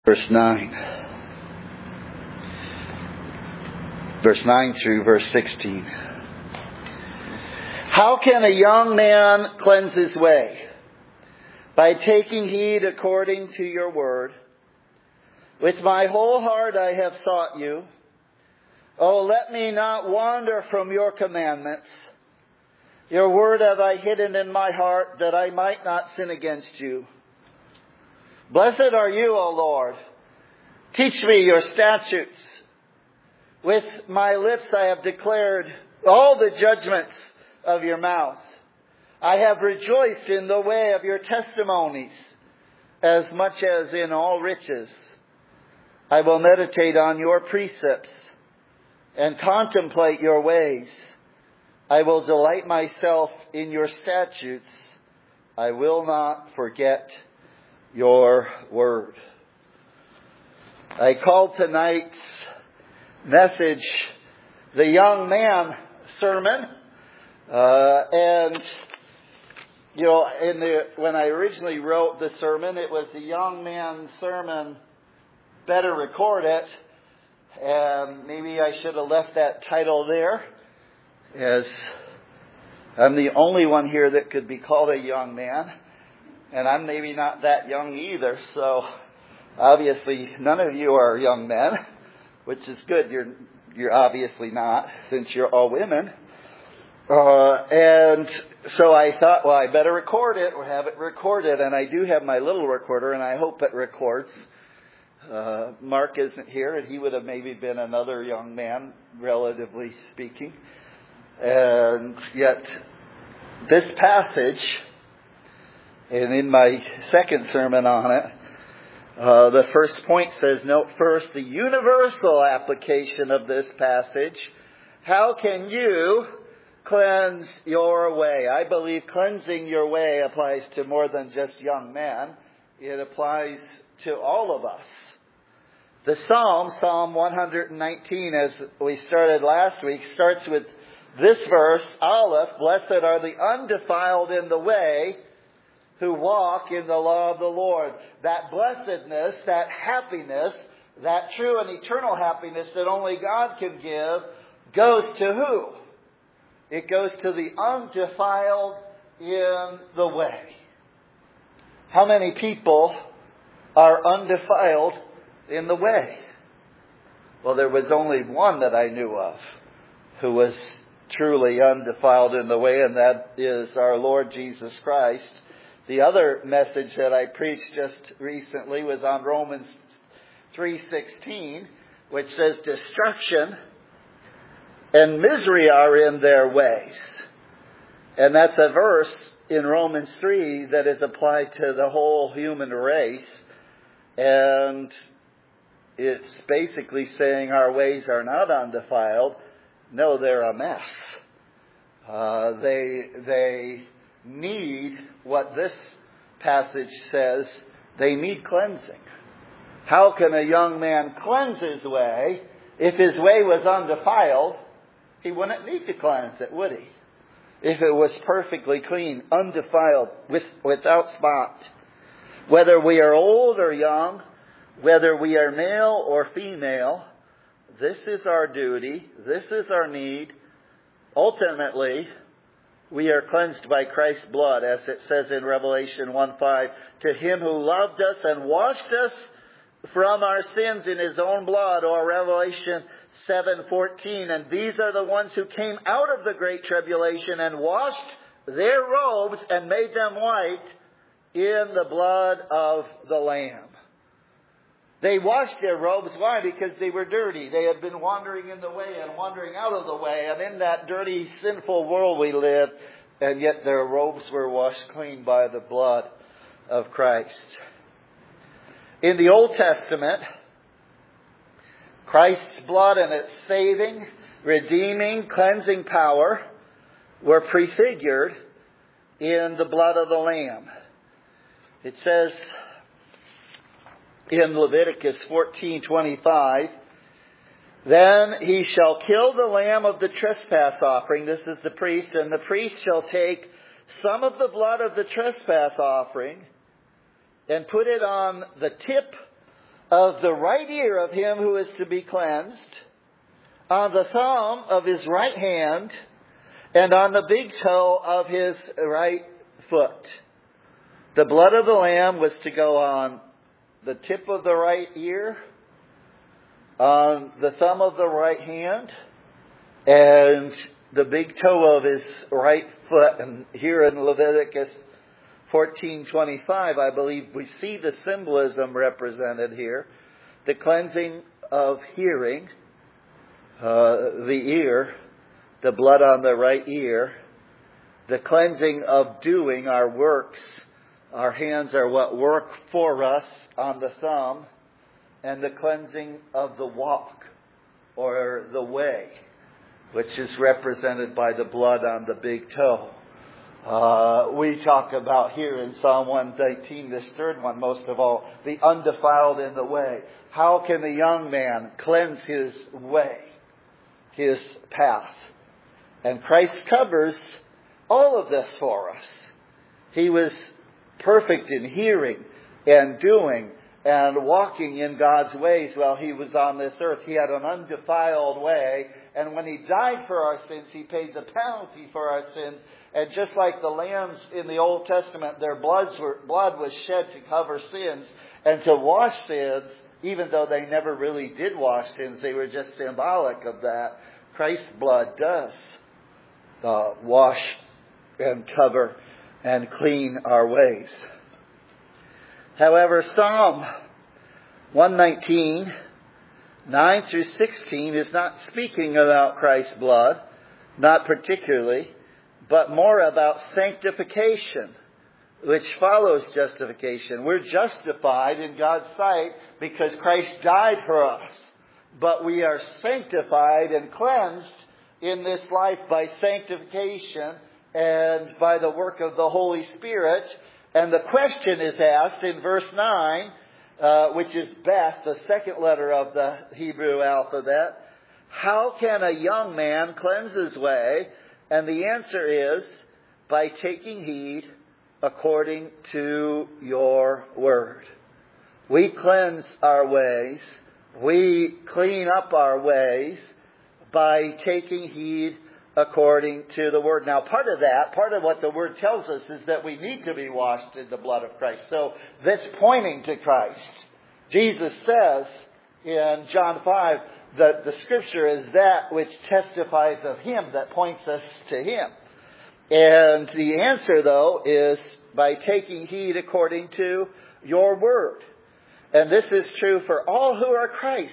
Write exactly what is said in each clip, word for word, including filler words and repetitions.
Verse nine. Verse nine through verse sixteen. How can a young man cleanse his way? By taking heed according to your word. With my whole heart I have sought you. Oh, let me not wander from your commandments. Your word have I hidden in my heart, that I might not sin against you. Blessed are you, O Lord. Teach me your statutes. With my lips I have declared all the judgments of your mouth. I have rejoiced in the way of your testimonies, as much as in all riches. I will meditate on your precepts and contemplate your ways. I will delight myself in your statutes. I will not forget your word. I called tonight's message the Young Man Sermon. Uh, and, you know, in the, when I originally wrote the sermon, it was the Young Man Sermon, Better Record It. And maybe I should have left that title there, as I'm the only one here that could be called a young man. And I'm maybe not that young either, so obviously none of you are young men, which is good. You're you're obviously not, since you're all women. Uh, and so I thought, well, I better record it or have it recorded. And I do have my little recorder, and I hope it records. Uh, Mark isn't here, and he would have maybe been another young man, relatively speaking. And yet, this passage, and in my second sermon on it, uh, the first point says, note first the universal application of this passage. How can you cleanse your way? I believe cleansing your way applies to more than just young men. It applies to all of us. The Psalm, Psalm one nineteen, as we started last week, starts with this verse, Aleph, blessed are the undefiled in the way, who walk in the law of the Lord. That blessedness, that happiness, that true and eternal happiness that only God can give, goes to who? It goes to the undefiled in the way. How many people are undefiled in the way? Well, there was only one that I knew of who was truly undefiled in the way, and that is our Lord Jesus Christ. The other message that I preached just recently was on Romans three sixteen, which says destruction and misery are in their ways. And that's a verse in Romans three that is applied to the whole human race. And it's basically saying our ways are not undefiled. No, they're a mess. Uh, they, they need what this passage says. They need cleansing. How can a young man cleanse his way? If his way was undefiled, he wouldn't need to cleanse it, would he? If it was perfectly clean, undefiled, with, without spot. Whether we are old or young, whether we are male or female, this is our duty. This is our need. Ultimately, we are cleansed by Christ's blood, as it says in Revelation one five. To him who loved us and washed us from our sins in his own blood, or Revelation seven fourteen. And these are the ones who came out of the great tribulation and washed their robes and made them white in the blood of the Lamb. They washed their robes. Why? Because they were dirty. They had been wandering in the way and wandering out of the way. And in that dirty, sinful world we live. And yet their robes were washed clean by the blood of Christ. In the Old Testament, Christ's blood and its saving, redeeming, cleansing power were prefigured in the blood of the Lamb. It says in Leviticus fourteen twenty-five, then he shall kill the lamb of the trespass offering. This is the priest. And the priest shall take some of the blood of the trespass offering and put it on the tip of the right ear of him who is to be cleansed, on the thumb of his right hand, and on the big toe of his right foot. The blood of the lamb was to go on the tip of the right ear, on the thumb of the right hand, and the big toe of his right foot. And here in Leviticus fourteen twenty-five, I believe we see the symbolism represented here. The cleansing of hearing, uh, the ear, the blood on the right ear. The cleansing of doing our works. Our hands are what work for us on the thumb. And the cleansing of the walk, or the way, which is represented by the blood on the big toe. Uh, we talk about here in Psalm one nineteen, this third one most of all, the undefiled in the way. How can the young man cleanse his way, his path? And Christ covers all of this for us. He was perfect in hearing and doing and walking in God's ways while he was on this earth. He had an undefiled way. And when he died for our sins, he paid the penalty for our sins. And just like the lambs in the Old Testament, their bloods were, blood was shed to cover sins and to wash sins, even though they never really did wash sins. They were just symbolic of that. Christ's blood does uh, wash and cover and clean our ways. However, Psalm one nineteen, nine through sixteen is not speaking about Christ's blood, not particularly, but more about sanctification, which follows justification. We're justified in God's sight because Christ died for us, but we are sanctified and cleansed in this life by sanctification and by the work of the Holy Spirit. And the question is asked in verse nine, uh, which is Beth, the second letter of the Hebrew alphabet. How can a young man cleanse his way? And the answer is by taking heed according to your word. We cleanse our ways. We clean up our ways by taking heed according to the Word. Now, part of that, part of what the Word tells us is that we need to be washed in the blood of Christ. So that's pointing to Christ. Jesus says in John five that the Scripture is that which testifies of Him, that points us to Him. And the answer, though, is by taking heed according to your Word. And this is true for all who are Christ's.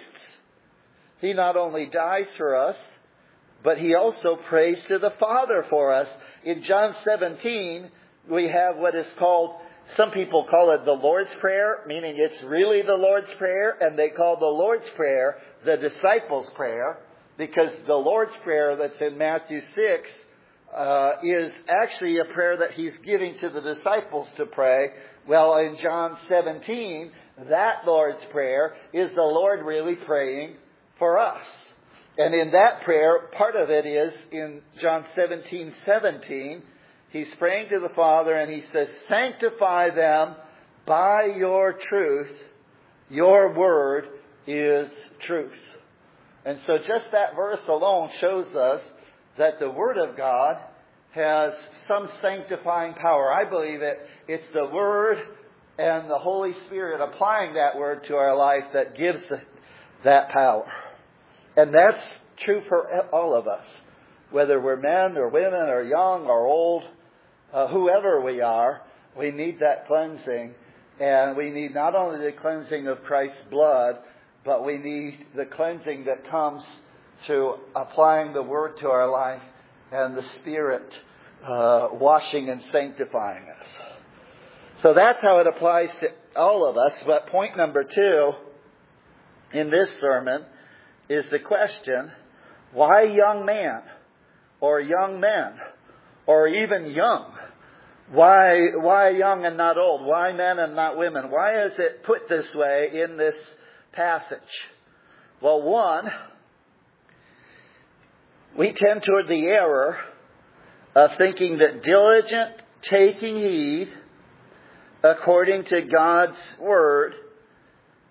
He not only dies for us, but He also prays to the Father for us. In John seventeen, we have what is called, some people call it the Lord's Prayer, meaning it's really the Lord's Prayer, and they call the Lord's Prayer the disciples' prayer, because the Lord's Prayer that's in Matthew six uh, is actually a prayer that He's giving to the disciples to pray. Well, in John seventeen, that Lord's Prayer is the Lord really praying for us. And in that prayer, part of it is in John seventeen seventeen, He's praying to the Father and He says, sanctify them by your truth. Your word is truth. And so just that verse alone shows us that the Word of God has some sanctifying power. I believe it. It's the Word and the Holy Spirit applying that Word to our life that gives that power. And that's true for all of us, whether we're men or women or young or old, uh, whoever we are, we need that cleansing. And we need not only the cleansing of Christ's blood, but we need the cleansing that comes through applying the Word to our life and the Spirit uh, washing and sanctifying us. So that's how it applies to all of us. But point number two in this sermon is the question, why young man or young men or even young? Why, why young and not old? Why men and not women? Why is it put this way in this passage? Well, one, we tend toward the error of thinking that diligent taking heed according to God's Word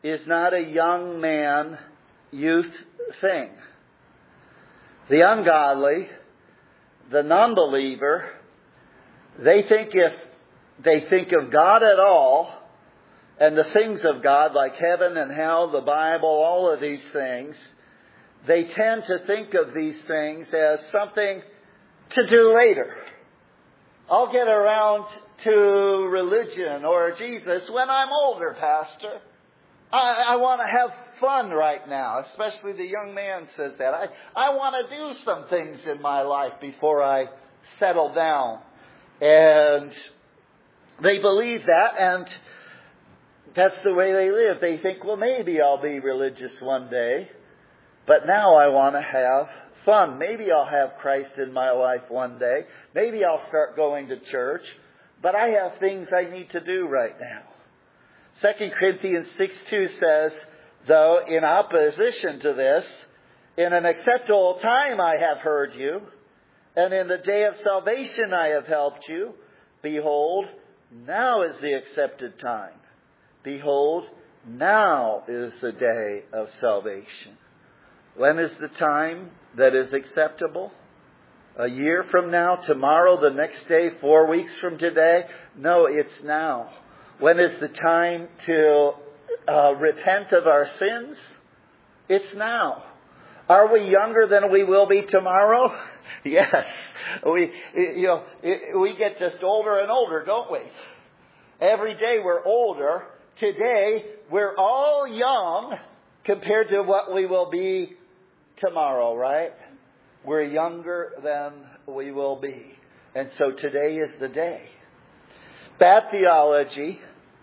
is not a young man, youth thing. The ungodly, the non-believer, they think if they think of God at all, and the things of God like heaven and hell, the Bible, all of these things, they tend to think of these things as something to do later. I'll get around to religion or Jesus when I'm older, Pastor. I, I want to have fun right now. Especially the young man says that. I, I want to do some things in my life before I settle down. And they believe that, and that's the way they live. They think, well, maybe I'll be religious one day, but now I want to have fun. Maybe I'll have Christ in my life one day. Maybe I'll start going to church, but I have things I need to do right now. Second Corinthians six two says, though, in opposition to this, in an acceptable time I have heard you, and in the day of salvation I have helped you. Behold, now is the accepted time. Behold, now is the day of salvation. When is the time that is acceptable? A year from now, tomorrow, the next day, four weeks from today? No, it's now. When is the time to uh, repent of our sins? It's now. Are we younger than we will be tomorrow? Yes. We, you know, we get just older and older, don't we? Every day we're older. Today, we're all young compared to what we will be tomorrow, right? We're younger than we will be. And so today is the day. Bad theology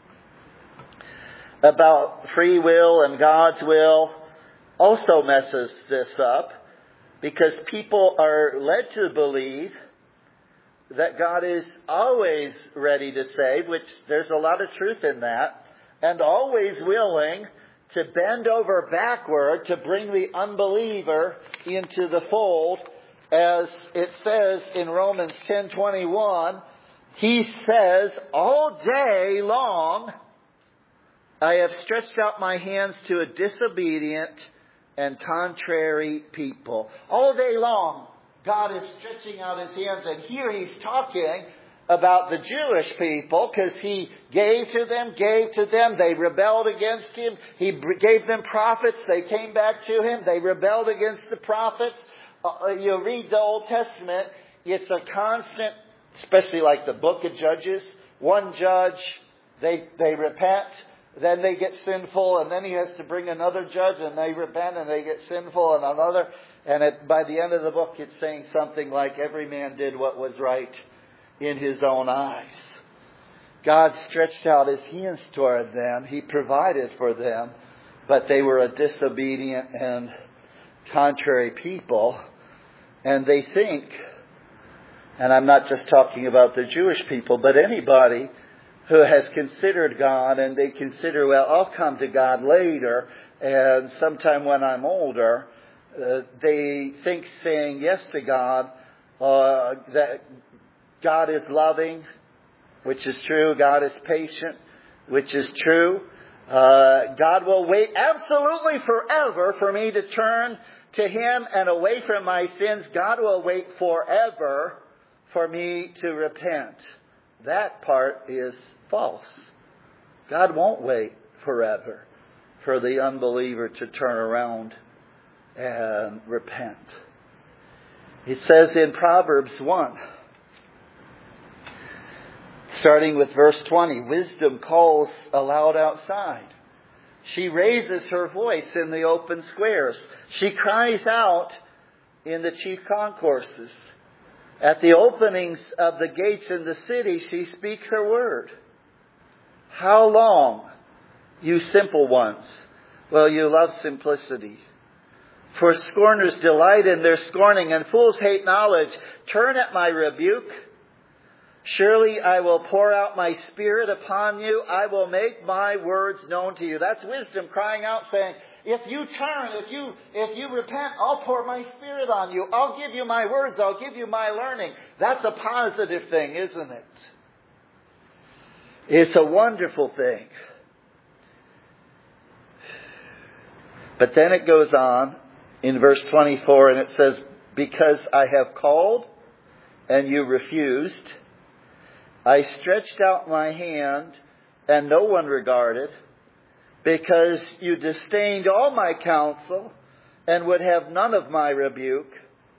about free will and God's will also messes this up, because people are led to believe that God is always ready to save, which there's a lot of truth in that, and always willing to bend over backward to bring the unbeliever into the fold. As it says in Romans ten twenty-one, he says, all day long I have stretched out my hands to a disobedient and contrary people. All day long, God is stretching out his hands. And here he's talking about the Jewish people, because he gave to them, gave to them. They rebelled against him. He gave them prophets. They came back to him. They rebelled against the prophets. Uh, you read the Old Testament, it's a constant, especially like the book of Judges. One judge, they, they repent. Then they get sinful, and then he has to bring another judge, and they repent, and they get sinful, and another. And it, by the end of the book, it's saying something like, every man did what was right in his own eyes. God stretched out his hands toward them. He provided for them, but they were a disobedient and contrary people. And they think, and I'm not just talking about the Jewish people, but anybody who has considered God, and they consider, well, I'll come to God later, and sometime when I'm older, uh, they think saying yes to God, uh, that God is loving, which is true. God is patient, which is true. Uh, God will wait absolutely forever for me to turn to him and away from my sins. God will wait forever for me to repent. That part is false. God won't wait forever for the unbeliever to turn around and repent. It says in Proverbs one, starting with verse twenty, wisdom calls aloud outside. She raises her voice in the open squares. She cries out in the chief concourses. At the openings of the gates in the city, she speaks her word. How long, you simple ones, will you love simplicity? For scorners delight in their scorning, and fools hate knowledge. Turn at my rebuke. Surely I will pour out my spirit upon you. I will make my words known to you. That's wisdom crying out, saying, if you turn, if you if you repent, I'll pour my spirit on you. I'll give you my words. I'll give you my learning. That's a positive thing, isn't it? It's a wonderful thing. But then it goes on in verse twenty-four, and it says, because I have called and you refused, I stretched out my hand and no one regarded, because you disdained all my counsel and would have none of my rebuke.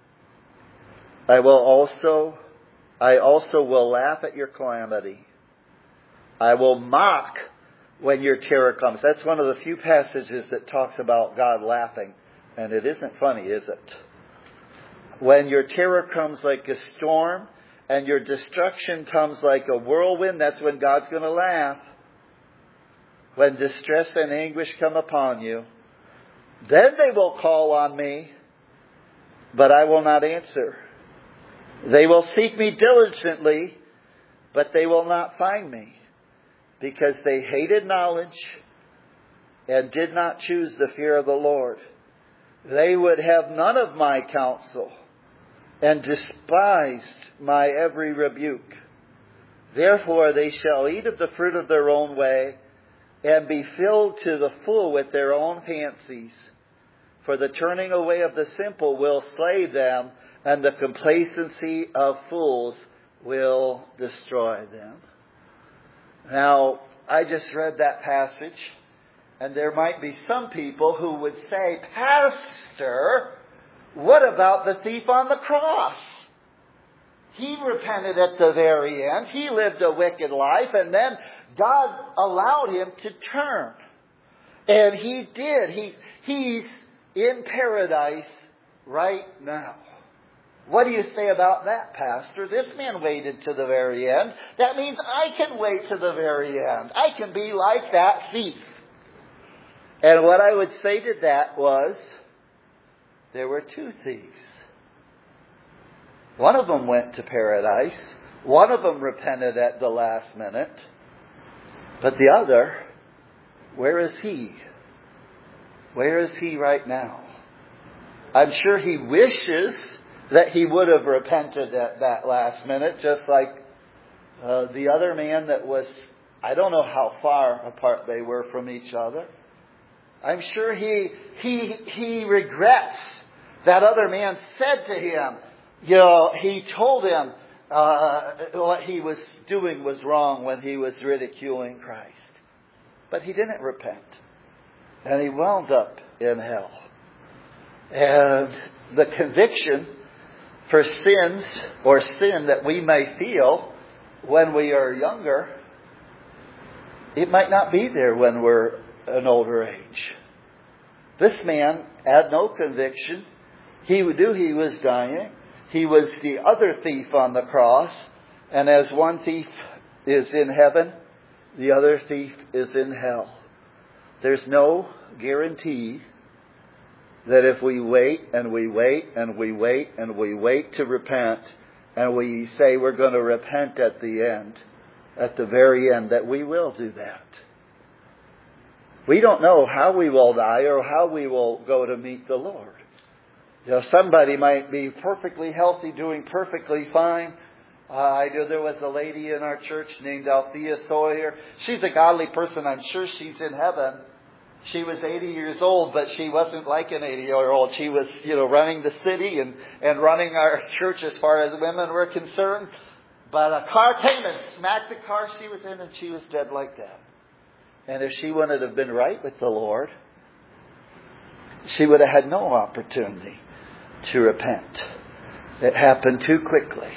I will also, I also will laugh at your calamity. I will mock when your terror comes. That's one of the few passages that talks about God laughing. And it isn't funny, is it? When your terror comes like a storm and your destruction comes like a whirlwind, that's when God's going to laugh. When distress and anguish come upon you, then they will call on me, but I will not answer. They will seek me diligently, but they will not find me, because they hated knowledge and did not choose the fear of the Lord. They would have none of my counsel and despised my every rebuke. Therefore they shall eat of the fruit of their own way and be filled to the full with their own fancies. For the turning away of the simple will slay them, and the complacency of fools will destroy them. Now, I just read that passage, and there might be some people who would say, Pastor, what about the thief on the cross? He repented at the very end. He lived a wicked life, and then God allowed him to turn. And he did. He, he's in paradise right now. What do you say about that, Pastor? This man waited to the very end. That means I can wait to the very end. I can be like that thief. And what I would say to that was, there were two thieves. One of them went to paradise. One of them repented at the last minute. But the other, where is he? Where is he right now? I'm sure he wishes that he would have repented at that last minute, just like uh, the other man that was, I don't know how far apart they were from each other. I'm sure he he he regrets that other man said to him, you know, he told him uh, what he was doing was wrong when he was ridiculing Christ. But he didn't repent. And he wound up in hell. And the conviction for sins or sin that we may feel when we are younger, it might not be there when we're an older age. This man had no conviction. He knew he was dying. He was the other thief on the cross. And as one thief is in heaven, the other thief is in hell. There's no guarantee that if we wait and we wait and we wait and we wait to repent, and we say we're going to repent at the end, at the very end, that we will do that. We don't know how we will die or how we will go to meet the Lord. You know, somebody might be perfectly healthy, doing perfectly fine. Uh, I know there was a lady in our church named Althea Sawyer. She's a godly person. I'm sure she's in heaven. She was eighty years old, but she wasn't like an eighty-year-old. She was, you know, running the city and, and running our church as far as women were concerned. But a car came and smacked the car she was in, and she was dead like that. And if she wouldn't have been right with the Lord, she would have had no opportunity to repent. It happened too quickly.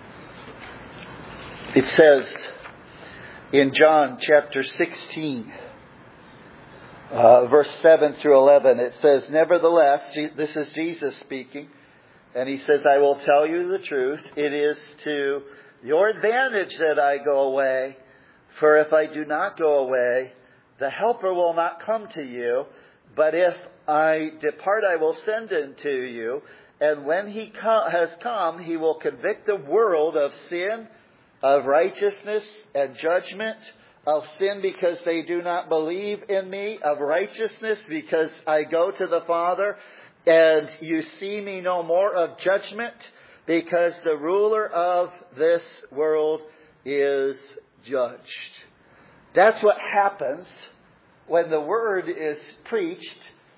It says in John chapter sixteen, uh, verse seven through eleven, it says, nevertheless, this is Jesus speaking, and he says, I will tell you the truth. It is to your advantage that I go away. For if I do not go away, the Helper will not come to you. But if I depart, I will send him to you. And when he co- has come, he will convict the world of sin, of righteousness and judgment. Of sin because they do not believe in me. Of righteousness because I go to the Father and you see me no more. Of judgment because the ruler of this world is judged. That's what happens when the word is preached,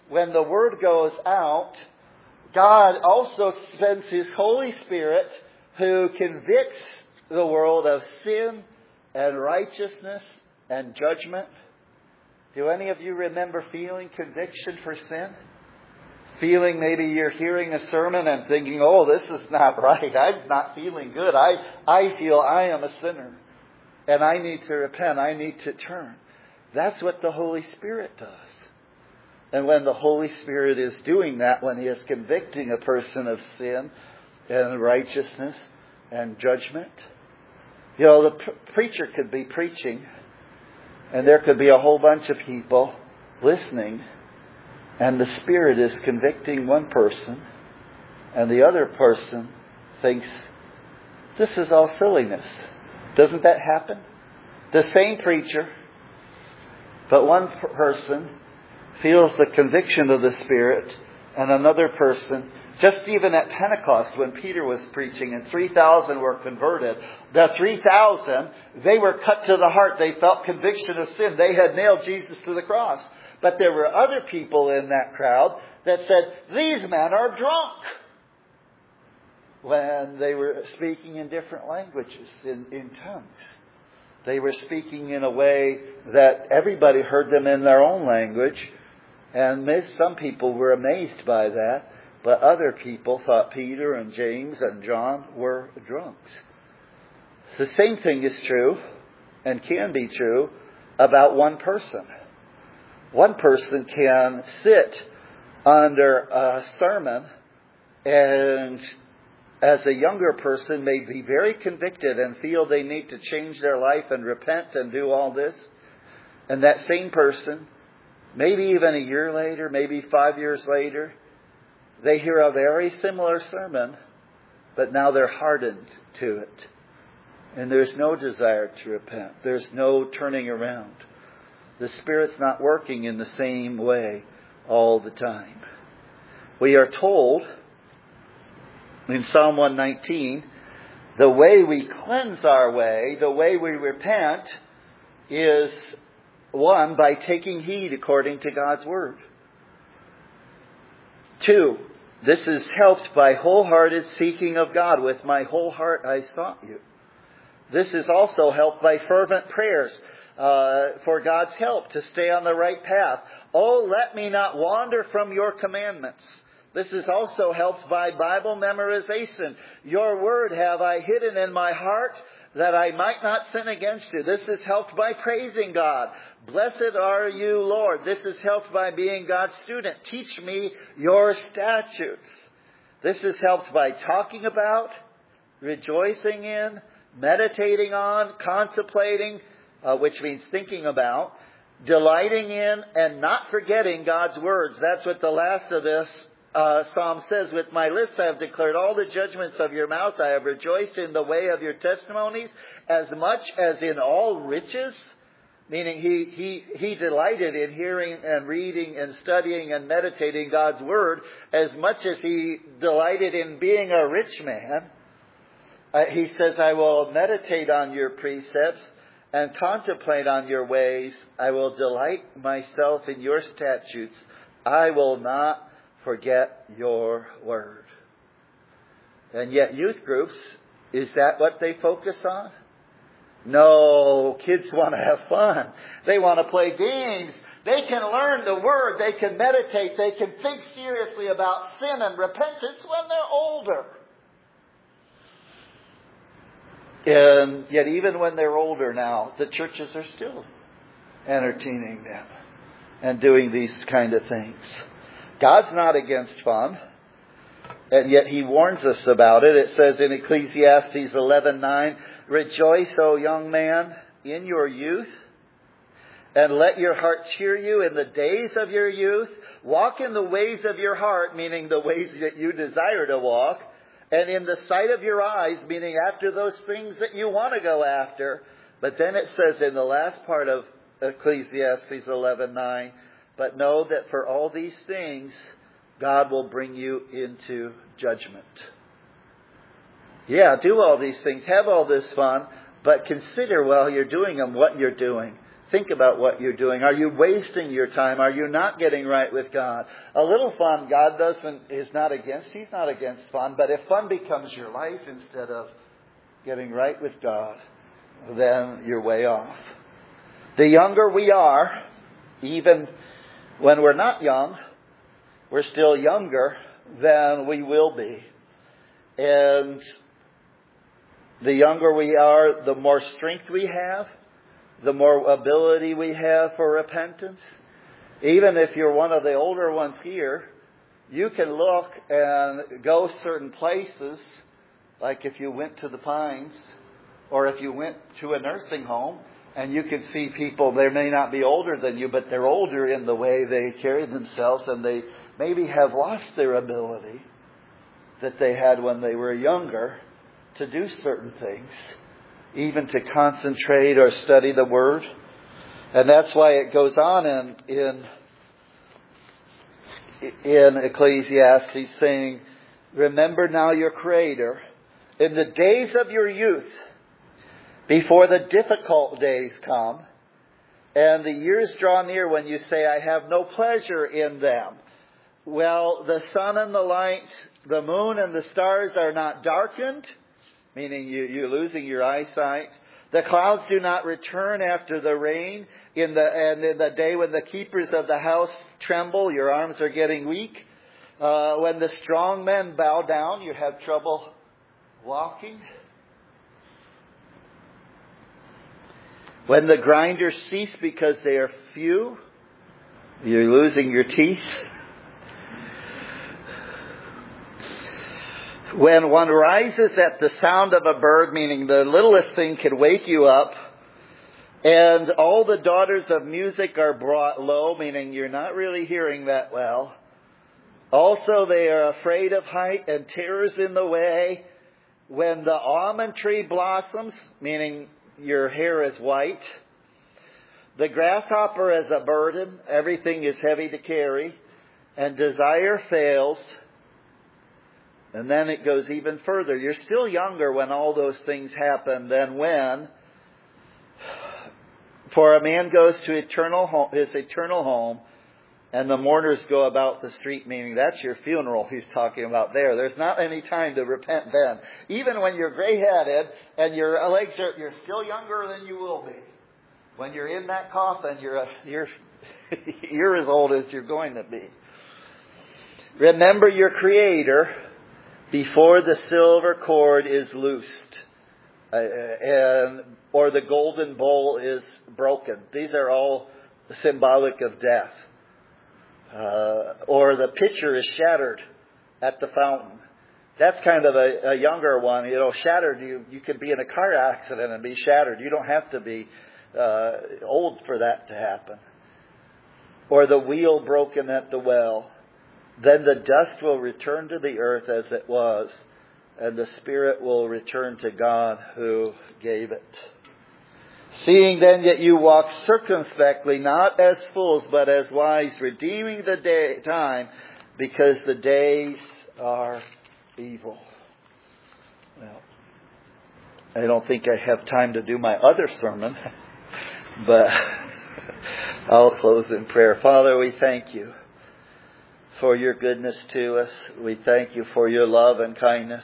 when the Word goes out, God also sends His Holy Spirit who convicts the world of sin and righteousness and judgment. Do any of you remember feeling conviction for sin? Feeling maybe you're hearing a sermon and thinking, oh, this is not right. I'm not feeling good. I, I feel I am a sinner. And I need to repent. I need to turn. That's what the Holy Spirit does. And when the Holy Spirit is doing that, when He is convicting a person of sin and righteousness and judgment, you know, the pre- preacher could be preaching and there could be a whole bunch of people listening, and the Spirit is convicting one person and the other person thinks, this is all silliness. Doesn't that happen? The same preacher, but one person feels the conviction of the Spirit, and another person, just even at Pentecost when Peter was preaching and three thousand were converted, the three thousand, they were cut to the heart. They felt conviction of sin. They had nailed Jesus to the cross. But there were other people in that crowd that said, these men are drunk, when they were speaking in different languages, in, in tongues. They were speaking in a way that everybody heard them in their own language. And some people were amazed by that. But other people thought Peter and James and John were drunks. The same thing is true, and can be true, about one person. One person can sit under a sermon and as a younger person may be very convicted and feel they need to change their life and repent and do all this. And that same person, maybe even a year later, maybe five years later, they hear a very similar sermon, but now they're hardened to it. And there's no desire to repent. There's no turning around. The Spirit's not working in the same way all the time. We are told in Psalm one nineteen, the way we cleanse our way, the way we repent, is one, by taking heed according to God's Word. Two, this is helped by wholehearted seeking of God. With my whole heart I sought you. This is also helped by fervent prayers uh, for God's help to stay on the right path. Oh, let me not wander from your commandments. This is also helped by Bible memorization. Your word have I hidden in my heart that I might not sin against you. This is helped by praising God. Blessed are you, Lord. This is helped by being God's student. Teach me your statutes. This is helped by talking about, rejoicing in, meditating on, contemplating, uh, which means thinking about, delighting in, and not forgetting God's words. That's what the last of this uh, psalm says. With my lips I have declared all the judgments of your mouth. I have rejoiced in the way of your testimonies as much as in all riches. Meaning he, he, he delighted in hearing and reading and studying and meditating God's word as much as he delighted in being a rich man. Uh, he says, I will meditate on your precepts and contemplate on your ways. I will delight myself in your statutes. I will not forget your word. And yet youth groups, is that what they focus on? No, kids want to have fun. They want to play games. They can learn the word. They can meditate. They can think seriously about sin and repentance when they're older. And yet even when they're older now, the churches are still entertaining them and doing these kind of things. God's not against fun, and yet He warns us about it. It says in Ecclesiastes eleven nine, rejoice, O young man, in your youth, and let your heart cheer you in the days of your youth. Walk in the ways of your heart, meaning the ways that you desire to walk, and in the sight of your eyes, meaning after those things that you want to go after. But then it says in the last part of Ecclesiastes eleven nine, but know that for all these things, God will bring you into judgment. Yeah, do all these things, have all this fun, but consider while you're doing them what you're doing. Think about what you're doing. Are you wasting your time? Are you not getting right with God? A little fun, God doesn't is not against. He's not against fun. But if fun becomes your life instead of getting right with God, then you're way off. The younger we are, even when we're not young, we're still younger than we will be. And the younger we are, the more strength we have, the more ability we have for repentance. Even if you're one of the older ones here, you can look and go certain places, like if you went to the Pines, or if you went to a nursing home, and you can see people, they may not be older than you, but they're older in the way they carry themselves, and they maybe have lost their ability that they had when they were younger to do certain things, even to concentrate or study the Word. And that's why it goes on in in, in Ecclesiastes saying, remember now your Creator in the days of your youth, before the difficult days come, and the years draw near when you say, I have no pleasure in them. Well, the sun and the light, the moon and the stars are not darkened, meaning you, you're losing your eyesight. The clouds do not return after the rain. In the, and in the day when the keepers of the house tremble, your arms are getting weak. Uh, when the strong men bow down, you have trouble walking. When the grinders cease because they are few, you're losing your teeth. When one rises at the sound of a bird, meaning the littlest thing can wake you up, and all the daughters of music are brought low, meaning you're not really hearing that well. Also, they are afraid of height and terrors in the way. When the almond tree blossoms, meaning your hair is white. The grasshopper is a burden. Everything is heavy to carry. And desire fails. And then it goes even further. You're still younger when all those things happen than when. For a man goes to eternal home, his eternal home, and the mourners go about the street, meaning that's your funeral he's talking about there. There's not any time to repent then. Even when you're gray-headed and your legs are, you're still younger than you will be. When you're in that coffin, you're, a, you're, you're as old as you're going to be. Remember your Creator before the silver cord is loosed, uh, and or the golden bowl is broken. These are all symbolic of death. Uh, or the pitcher is shattered at the fountain. That's kind of a, a younger one. You know, shattered, you, you could be in a car accident and be shattered. You don't have to be uh, old for that to happen. Or the wheel broken at the well. Then the dust will return to the earth as it was, and the spirit will return to God who gave it. Seeing then that you walk circumspectly, not as fools, but as wise, redeeming the day, time, because the days are evil. Well, I don't think I have time to do my other sermon, but I'll close in prayer. Father, we thank you for your goodness to us. We thank you for your love and kindness.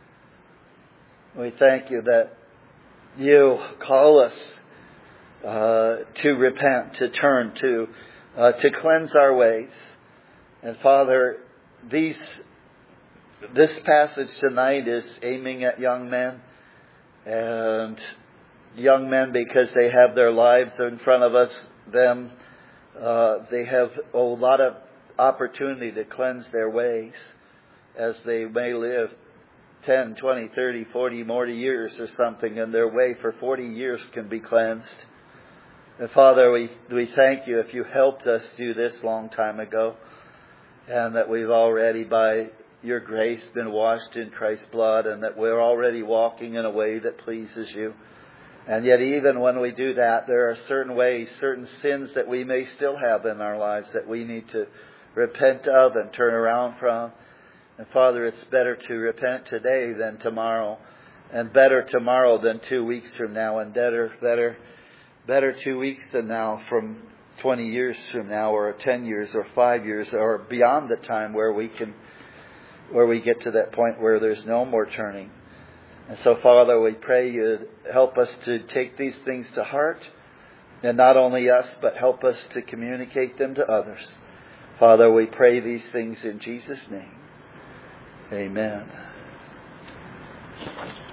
We thank you that you call us uh, to repent, to turn, to uh, to cleanse our ways. And Father, these this passage tonight is aiming at young men, and young men because they have their lives in front of us. Them, uh, they have a lot of opportunity to cleanse their ways as they may live ten, twenty, thirty, forty more years or something, and their way for forty years can be cleansed. And Father, we, we thank you if you helped us do this long time ago, and that we've already, by your grace, been washed in Christ's blood, and that we're already walking in a way that pleases you. And yet even when we do that, there are certain ways, certain sins that we may still have in our lives that we need to repent of and turn around from. And Father, it's better to repent today than tomorrow, and better tomorrow than two weeks from now, and better, better better two weeks than now from twenty years from now, or ten years, or five years, or beyond the time where we can, where we get to that point where there's no more turning. And so, Father, we pray you help us to take these things to heart, and not only us, but help us to communicate them to others. Father, we pray these things in Jesus' name. Amen.